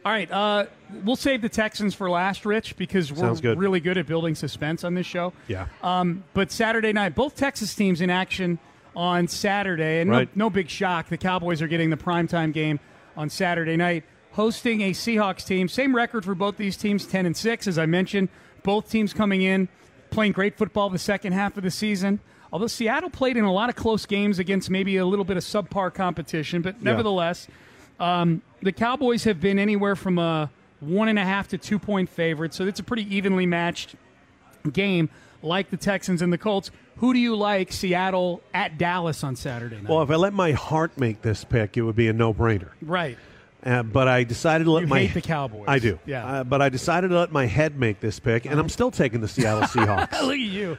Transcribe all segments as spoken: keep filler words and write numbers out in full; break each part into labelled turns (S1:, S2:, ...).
S1: All right, uh, we'll save the Texans for last, Rich, because we're
S2: good.
S1: really good at building suspense on this show.
S2: Yeah.
S1: Um, but Saturday night, both Texas teams in action on Saturday, and
S2: right.
S1: no, no big shock. The Cowboys are getting the primetime game on Saturday night, hosting a Seahawks team. Same record for both these teams, ten and six, as I mentioned. Both teams coming in, playing great football the second half of the season. Although Seattle played in a lot of close games against maybe a little bit of subpar competition, but
S2: yeah.
S1: nevertheless, um, the Cowboys have been anywhere from a one and a half to two point favorite, so it's a pretty evenly matched game, like the Texans and the Colts. Who do you like, Seattle at Dallas on Saturday night?
S2: Well, if I let my heart make this pick, it would be a no-brainer.
S1: Right.
S2: Uh, but I decided to let
S1: you
S2: my
S1: hate the Cowboys.
S2: I do.
S1: Yeah.
S2: Uh, but I decided to let my head make this pick, and I'm still taking the Seattle Seahawks.
S1: Look at you.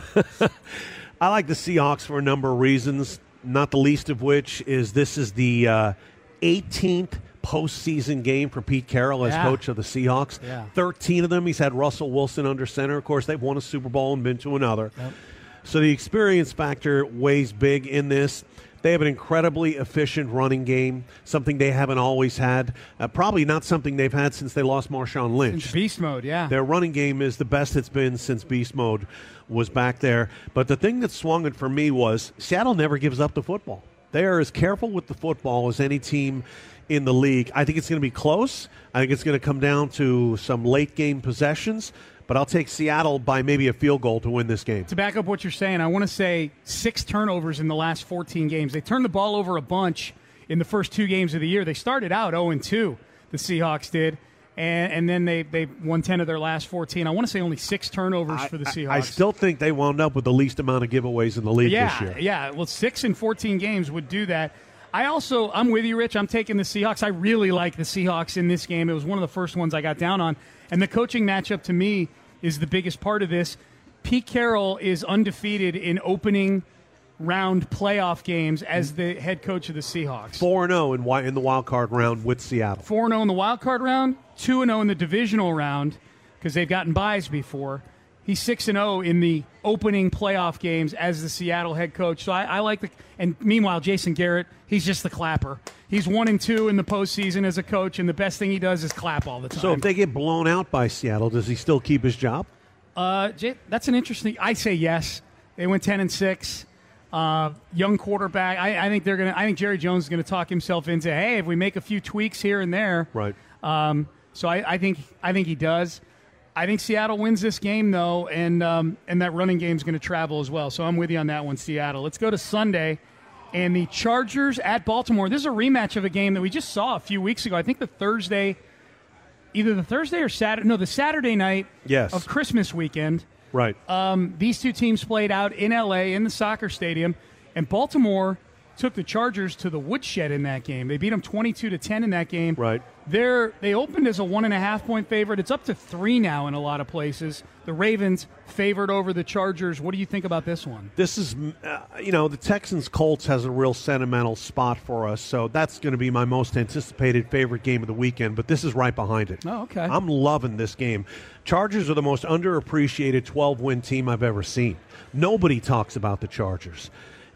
S2: I like the Seahawks for a number of reasons, not the least of which is this is the uh, eighteenth postseason game for Pete Carroll as
S1: yeah.
S2: coach of the Seahawks.
S1: Yeah.
S2: thirteen of them. He's had Russell Wilson under center. Of course, they've won a Super Bowl and been to another.
S1: Yep.
S2: So the experience factor weighs big in this. They have an incredibly efficient running game, something they haven't always had. Uh, probably not something they've had since they lost Marshawn Lynch.
S1: Since beast mode, yeah.
S2: Their running game is the best it's been since beast mode was back there. But the thing that swung it for me was Seattle never gives up the football. They are as careful with the football as any team in the league. I think it's going to be close. I think it's going to come down to some late-game possessions. But I'll take Seattle by maybe a field goal to win this game.
S1: To back up what you're saying, I want to say six turnovers in the last fourteen games. They turned the ball over a bunch in the first two games of the year. They started out oh and two, the Seahawks did, and, and then they, they won ten of their last fourteen. I want to say only six turnovers
S2: I,
S1: for the Seahawks.
S2: I, I still think they wound up with the least amount of giveaways in the league
S1: yeah,
S2: this year.
S1: Yeah, well, six in fourteen games would do that. I also, I'm with you, Rich. I'm taking the Seahawks. I really like the Seahawks in this game. It was one of the first ones I got down on. And the coaching matchup to me is the biggest part of this. Pete Carroll is undefeated in opening round playoff games as the head coach of the Seahawks.
S2: four and oh in, in the wild card round with Seattle.
S1: four and oh in the wild card round, two and oh in the divisional round because they've gotten byes before. He's six and oh in the opening playoff games as the Seattle head coach. So I, I like the – and meanwhile, Jason Garrett, he's just the clapper. He's one and two in the postseason as a coach, and the best thing he does is clap all the time.
S2: So if they get blown out by Seattle, does he still keep his job?
S1: Uh, Jay, that's an interesting – I say yes. They went ten and six. Uh, young quarterback. I, I think they're going to – I think Jerry Jones is going to talk himself into, hey, if we make a few tweaks here and there.
S2: Right.
S1: Um, so I, I think I think he does. I think Seattle wins this game, though, and um, and that running game is going to travel as well. So I'm with you on that one, Seattle. Let's go to Sunday, and the Chargers at Baltimore. This is a rematch of a game that we just saw a few weeks ago. I think the Thursday, either the Thursday or Saturday, no, the Saturday night
S2: yes.
S1: of Christmas weekend.
S2: Right.
S1: Um, these two teams played out in L A in the soccer stadium, and Baltimore took the Chargers to the woodshed in that game. They beat them twenty-two to ten in that game.
S2: Right.
S1: They're, they opened as a one and a half point favorite. It's up to three now in a lot of places. The Ravens favored over the Chargers. What do you think about this one?
S2: This is, uh, you know, the Texans-Colts has a real sentimental spot for us, so that's going to be my most anticipated favorite game of the weekend, but this is right behind it.
S1: Oh, okay.
S2: I'm loving this game. Chargers are the most underappreciated twelve-win team I've ever seen. Nobody talks about the Chargers.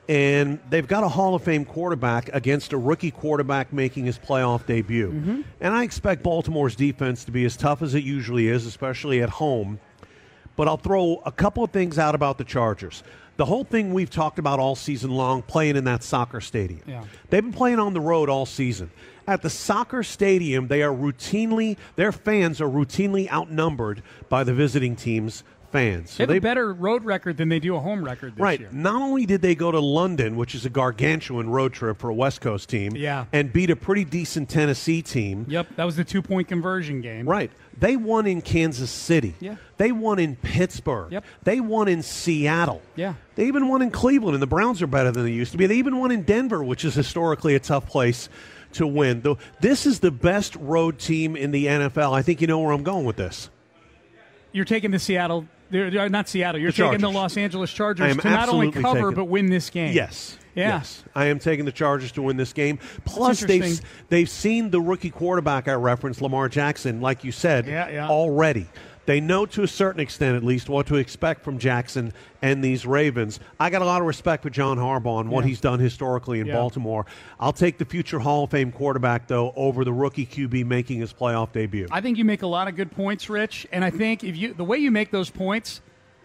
S2: And they've got a Hall of Fame quarterback against a rookie quarterback making his playoff debut.
S1: Mm-hmm.
S2: And I expect Baltimore's defense to be as tough as it usually is, especially at home. But I'll throw a couple of things out about the Chargers. The whole thing we've talked about all season long, playing in that soccer stadium.
S1: Yeah.
S2: They've been playing on the road all season. At the soccer stadium, they are routinely, their fans are routinely outnumbered by the visiting team's fans. So
S1: they have
S2: they,
S1: a better road record than they do a home record this
S2: right.
S1: year.
S2: Not only did they go to London, which is a gargantuan road trip for a West Coast team,
S1: yeah.
S2: and beat a pretty decent Tennessee team.
S1: Yep, that was the two-point conversion game.
S2: Right. They won in Kansas City.
S1: Yeah.
S2: They won in Pittsburgh.
S1: Yep.
S2: They won in Seattle.
S1: Yeah.
S2: They even won in Cleveland, and the Browns are better than they used to be. They even won in Denver, which is historically a tough place to win. Though this is the best road team in the N F L. I think you know where I'm going with this.
S1: You're taking the Seattle They're, they're not Seattle. You're
S2: the
S1: taking the
S2: Chargers.
S1: Los Angeles
S2: I
S1: Chargers
S2: am
S1: to not only
S2: absolutely
S1: cover
S2: taking-
S1: but win this game.
S2: Yes.
S1: Yeah.
S2: Yes. I am taking the Chargers to win this game. Plus, they've
S1: interesting.
S2: they've seen the rookie quarterback I referenced, Lamar Jackson, like you said,
S1: Yeah, yeah.
S2: already. They know to a certain extent, at least, what to expect from Jackson and these Ravens. I got a lot of respect for John Harbaugh and what
S1: Yeah.
S2: he's done historically in
S1: Yeah.
S2: Baltimore. I'll take the future Hall of Fame quarterback, though, over the rookie Q B making his playoff debut.
S1: I think you make a lot of good points, Rich, and I think if you the way you make those points,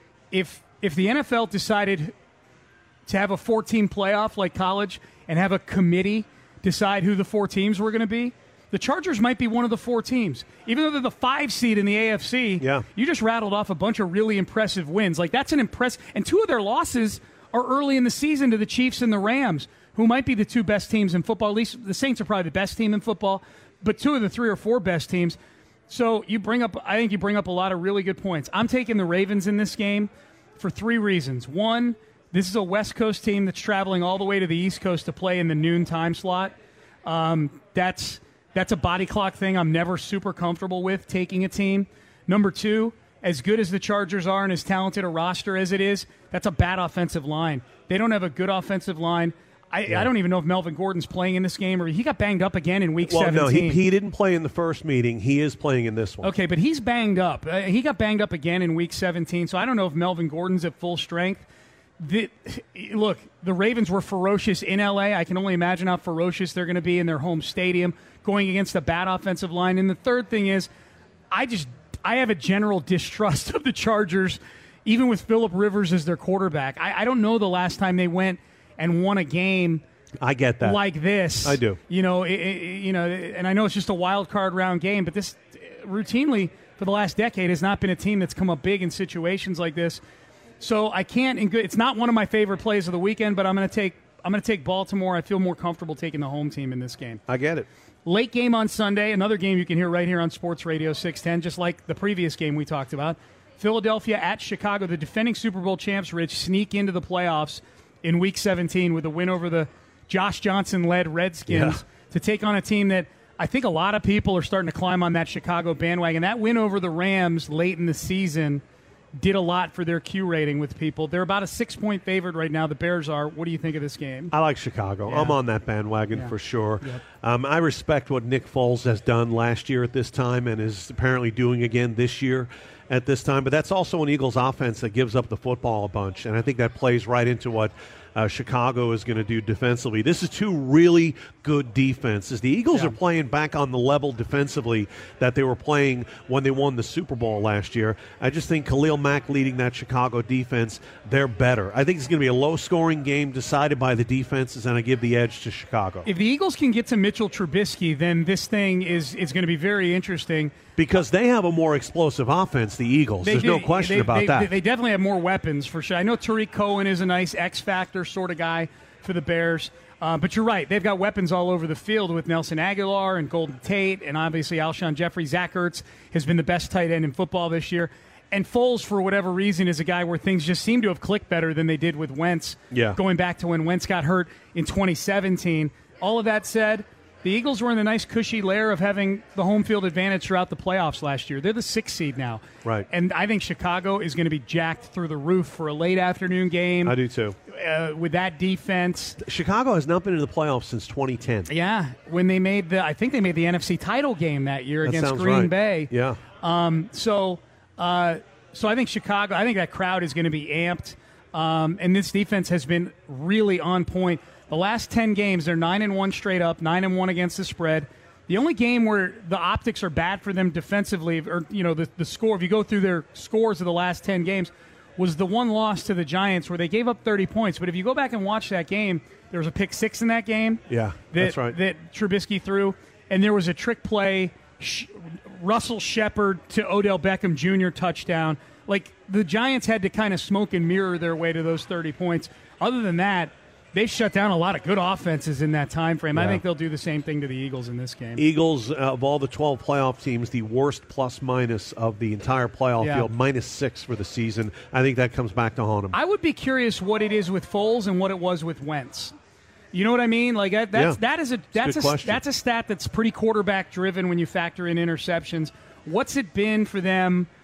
S1: if if the N F L decided to have a four-team playoff like college and have a committee decide who the four teams were going to be, the Chargers might be one of the four teams. Even though they're the five seed in the A F C,
S2: yeah.
S1: you just rattled off a bunch of really impressive wins. Like, that's an impress. And two of their losses are early in the season to the Chiefs and the Rams, who might be the two best teams in football. At least the Saints are probably the best team in football, but two of the three or four best teams. So you bring up, I think you bring up a lot of really good points. I'm taking the Ravens in this game for three reasons. One, this is a West Coast team that's traveling all the way to the East Coast to play in the noon time slot. Um, that's that's a body clock thing I'm never super comfortable with, taking a team. Number two, as good as the Chargers are and as talented a roster as it is, that's a bad offensive line. They don't have a good offensive line. I, yeah. I don't even know if Melvin Gordon's playing in this game, or he got banged up again in week
S2: well,
S1: seventeen.
S2: No, he, he didn't play in the first meeting. He is playing in this one.
S1: Okay, but he's banged up. Uh, he got banged up again in week seventeen, so I don't know if Melvin Gordon's at full strength. The, look, the Ravens were ferocious in L A. I can only imagine how ferocious they're going to be in their home stadium going against a bad offensive line. And the third thing is, I just I have a general distrust of the Chargers, even with Phillip Rivers as their quarterback. I, I don't know the last time they went and won a game.
S2: I get that.
S1: Like this.
S2: I do.
S1: You know, it, it, you know, and I know it's just a wild card round game, but this routinely for the last decade has not been a team that's come up big in situations like this. So I can't. It's not one of my favorite plays of the weekend, but I'm going to take. I'm going to take Baltimore. I feel more comfortable taking the home team in this game.
S2: I get it.
S1: Late game on Sunday, another game you can hear right here on Sports Radio six ten, just like the previous game we talked about. Philadelphia at Chicago. The defending Super Bowl champs, Rich, sneak into the playoffs in Week seventeen with a win over the Josh Johnson-led Redskins
S2: yeah.
S1: to take on a team that I think a lot of people are starting to climb on that Chicago bandwagon. That win over the Rams late in the season did a lot for their Q rating with people. They're about a six-point favorite right now. The Bears are. What do you think of this game?
S2: I like Chicago.
S1: Yeah.
S2: I'm on that bandwagon
S1: yeah.
S2: for sure.
S1: Yep.
S2: Um, I respect what Nick Foles has done last year at this time and is apparently doing again this year at this time. But that's also an Eagles offense that gives up the football a bunch, and I think that plays right into what uh, Chicago is going to do defensively. This is two really good defenses. The Eagles
S1: yeah.
S2: are playing back on the level defensively that they were playing when they won the Super Bowl last year. I just think Khalil Mack leading that Chicago defense, they're better. I think it's going to be a low-scoring game decided by the defenses, and I give the edge to Chicago.
S1: If the Eagles can get to Mitchell Trubisky, then this thing is, is going to be very interesting.
S2: Because they have a more explosive offense, the Eagles.
S1: They
S2: There's
S1: do.
S2: no question
S1: they,
S2: about
S1: they,
S2: that.
S1: They definitely have more weapons, for sure. I know Tariq Cohen is a nice X-factor sort of guy for the Bears. Uh, but you're right. They've got weapons all over the field with Nelson Aguilar and Golden Tate and obviously Alshon Jeffrey. Zach Ertz has been the best tight end in football this year. And Foles, for whatever reason, is a guy where things just seem to have clicked better than they did with Wentz,
S2: yeah.
S1: going back to when Wentz got hurt in twenty seventeen. All of that said, the Eagles were in the nice cushy layer of having the home field advantage throughout the playoffs last year. They're the sixth seed now.
S2: Right.
S1: And I think Chicago is going to be jacked through the roof for a late afternoon game.
S2: I do too.
S1: Uh, with that defense.
S2: Chicago has not been in the playoffs since twenty ten.
S1: Yeah. When they made the, I think they made the N F C title game that year
S2: that
S1: against Green
S2: right.
S1: Bay.
S2: Yeah.
S1: Um, so, uh, so I think Chicago, I think that crowd is going to be amped. Um, and this defense has been really on point. The last ten games, they're nine and one straight up, nine and one against the spread. The only game where the optics are bad for them defensively, or you know the the score, if you go through their scores of the last ten games, was the one loss to the Giants where they gave up thirty points. But if you go back and watch that game, there was a pick six in that game.
S2: Yeah,
S1: that,
S2: that's right.
S1: That Trubisky threw, and there was a trick play, Sh- Russell Shepard to Odell Beckham Junior touchdown. Like the Giants had to kind of smoke and mirror their way to those thirty points. Other than that, they've shut down a lot of good offenses in that time frame.
S2: Yeah.
S1: I think they'll do the same thing to the Eagles in this game.
S2: Eagles, uh, of all the twelve playoff teams, the worst plus-minus of the entire playoff
S1: yeah.
S2: field, minus six for the season. I think that comes back to haunt them.
S1: I would be curious what it is with Foles and what it was with Wentz. You know what I mean? Like that, that's
S2: yeah.
S1: that is a that's
S2: a,
S1: a, that's a stat that's pretty quarterback driven when you factor in interceptions. What's it been for them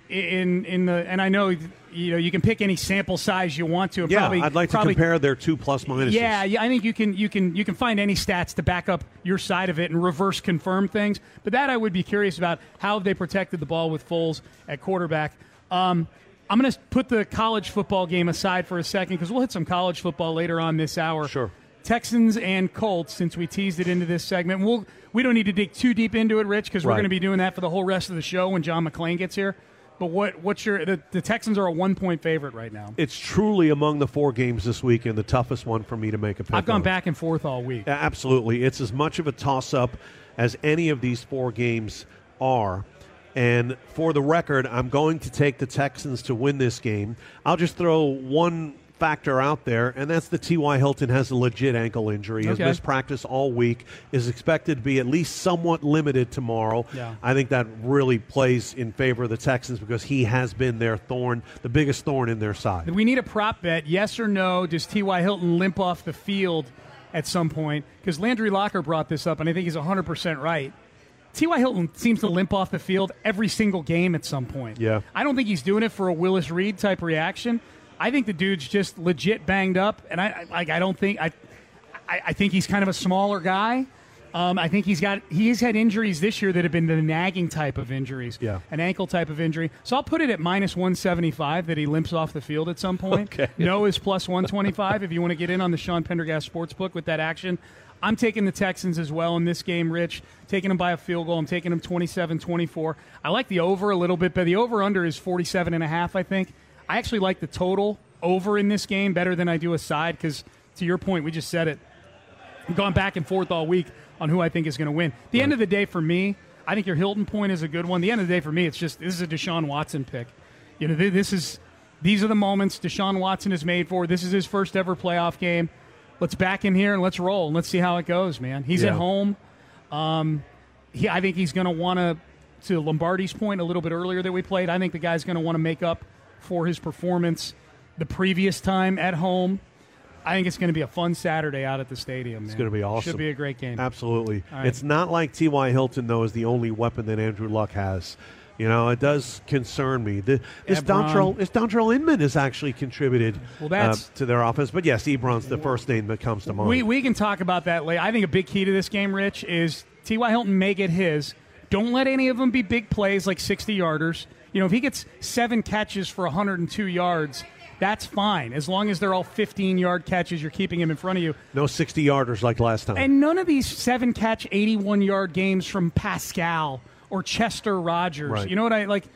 S1: in in the and I know you know you can pick any sample size you want to.
S2: Yeah,
S1: probably,
S2: I'd like
S1: probably,
S2: to compare their two plus minuses.
S1: Yeah, yeah, I think you can you can you can find any stats to back up your side of it and reverse confirm things. But that I would be curious about how they protected the ball with Foles at quarterback. Um, I'm going to put the college football game aside for a second because we'll hit some college football later on this hour.
S2: Sure.
S1: Texans and Colts, since we teased it into this segment. We'll, we don't need to dig too deep into it, Rich, because we're
S2: Right.
S1: going to be doing that for the whole rest of the show when John McClain gets here. But what what's your the, the Texans are a one-point favorite right now.
S2: It's truly among the four games this week and the toughest one for me to make a pick
S1: I've gone
S2: on.
S1: back and forth all week.
S2: Yeah, absolutely. It's as much of a toss-up as any of these four games are. And for the record, I'm going to take the Texans to win this game. I'll just throw one factor out there, and that's the T Y. Hilton has a legit ankle injury. He
S1: Okay.
S2: has missed practice all week, is expected to be at least somewhat limited tomorrow.
S1: Yeah.
S2: I think that really plays in favor of the Texans because he has been their thorn, the biggest thorn in their side.
S1: We need a prop bet. Yes or no, does T Y. Hilton limp off the field at some point? Because Landry Locker brought this up, and I think he's one hundred percent right. T Y. Hilton seems to limp off the field every single game at some point.
S2: Yeah.
S1: I don't think he's doing it for a Willis Reed type reaction. I think the dude's just legit banged up, and I I- like I don't think I, I I think he's kind of a smaller guy. Um, I think he's got he's had injuries this year that have been the nagging type of injuries,
S2: Yeah.
S1: an ankle type of injury. So I'll put it at minus one seventy-five that he limps off the field at some point.
S2: Okay.
S1: No is plus one twenty-five if you want to get in on the Sean Pendergast Sportsbook with that action. I'm taking the Texans as well in this game, Rich. Taking them by a field goal. I'm taking them twenty-seven twenty-four. I like the over a little bit, but the over-under is forty-seven and a half, I think. I actually like the total over in this game better than I do a side because, to your point, we just said it. I've gone back and forth all week on who I think is going to win. The
S2: Right.
S1: end of the day for me, I think your Hilton point is a good one. The end of the day for me, it's just this is a Deshaun Watson pick. You know, th- this is these are the moments Deshaun Watson is made for. This is his first ever playoff game. Let's back him here and let's roll and let's see how it goes, man. He's
S2: Yeah.
S1: at home. Um, he, I think he's going to want to, to Lombardi's point a little bit earlier that we played, I think the guy's going to want to make up for his performance the previous time at home. I think it's going to be a fun Saturday out at the stadium, man.
S2: It's going to be awesome.
S1: Should be a great game.
S2: Absolutely.
S1: All right.
S2: It's not like T Y. Hilton, though, is the only weapon that Andrew Luck has. You know, it does concern me. The, this
S1: Ebron.
S2: Dontrell, this Dontrell Inman has actually contributed
S1: Well, that's-
S2: uh, to their offense. But, yes, Ebron's the first name that comes to mind.
S1: We we can talk about that later. I think a big key to this game, Rich, is T Y. Hilton may get his. Don't let any of them be big plays like sixty-yarders. You know, if he gets seven catches for one hundred two yards, that's fine. As long as they're all fifteen-yard catches, you're keeping him in front of you.
S2: No sixty-yarders like last time.
S1: And none of these seven-catch, eighty-one-yard games from Pascal or Chester Rogers.
S2: Right.
S1: You know what I like?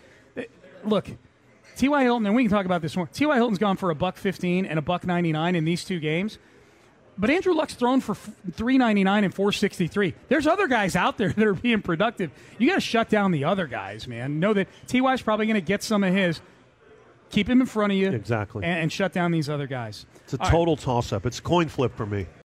S1: Look, T Y. Hilton, and we can talk about this more. T Y. Hilton's gone for a buck fifteen and a buck ninety-nine in these two games. But Andrew Luck's thrown for three ninety-nine and four sixty-three. There's other guys out there that are being productive. You got to shut down the other guys, man. Know that T Y's probably going to get some of his. Keep him in front of you.
S2: Exactly.
S1: And, and shut down these other guys.
S2: It's a
S1: All right.
S2: total toss-up. It's a coin flip for me.